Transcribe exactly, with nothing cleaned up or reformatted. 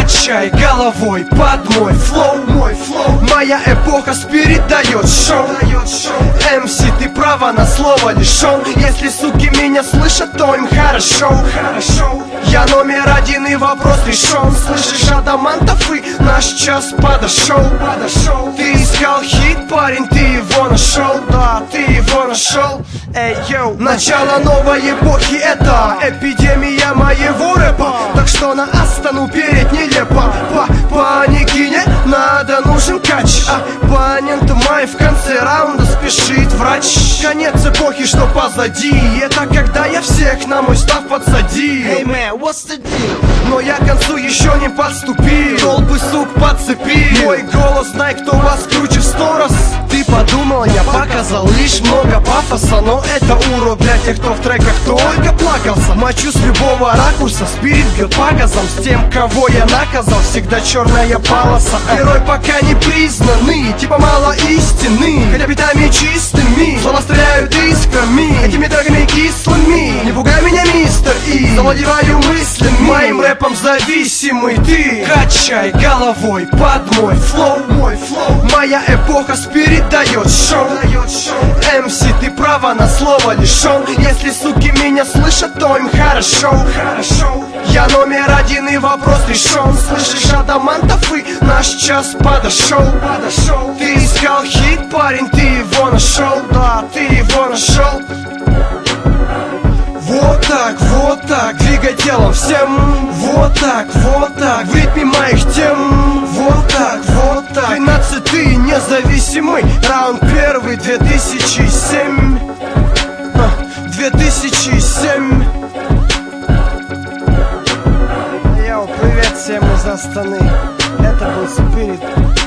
Качай головой под мой флоу, мой флоу. Моя эпоха спирит дает шоу. эм си, ты права на слово лишен. Если суки меня слышат, то им хорошо, хорошо. Я номер один и вопрос решен. Слышишь, адамантов, и наш час подошел, подошел. Ты искал хит, парень, ты его нашел. Да, ты его нашел. Эй, йоу. Начало новой эпохи — это эпидемия моего рэпа. Так что на Астану переть нелепо. По панике не надо, нужен кач. Оппонент мой в конце раунда спешит врач. Конец эпохи, что позади, это когда я всех на мой став подсадил. Hey man, what's the deal? Но я к концу еще не подступил. Толпы сук подцепил. Мой голос, знай, кто вас круче в сто раз. Ты подумал, я показал лишь много пафоса, но это урок для тех, кто в треках только плакался. Мочу с любого ракурса, спирит бьет по газам. С тем, кого я наказал, всегда черная полоса. Герой пока не признанный, типа мало истины, хотя битами чистыми слова стреляют искрами, этими треками кислыми. Не пугай меня, мистер И, завладеваю мыслями, моим рэпом зависимый ты. Качай головой под мой флоу, мой флоу. Моя эпоха спирит дает шоу. эм си, ты права на слово лишен. Если суки меня слышат, то им хорошо, хорошо. Я номер один и вопрос решен. Слышишь, адамантов, и наш час подошел, подошел. Ты искал хит, парень, ты его нашел. Да, ты его нашел. Вот так, вот так, двигай телом всем. Вот так, вот так, в ритме моих тем. Вот так, вот так, тринадцатый независимый раунд первый, две тысячи семь. две тысячи семь. Йоу, привет всем из Астаны. Это был Спирит.